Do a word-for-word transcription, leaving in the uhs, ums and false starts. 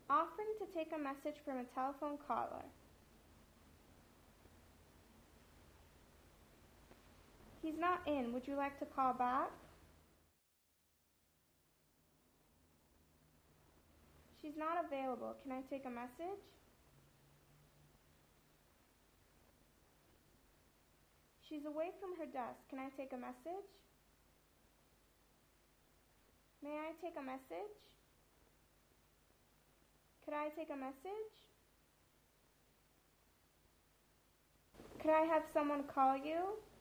Offering to take a message from a telephone caller. He's not in. Would you like to call back? She's not available. Can I take a message? She's away from her desk. Can I take a message? May I take a message? Could I take a message? Could I have someone call you?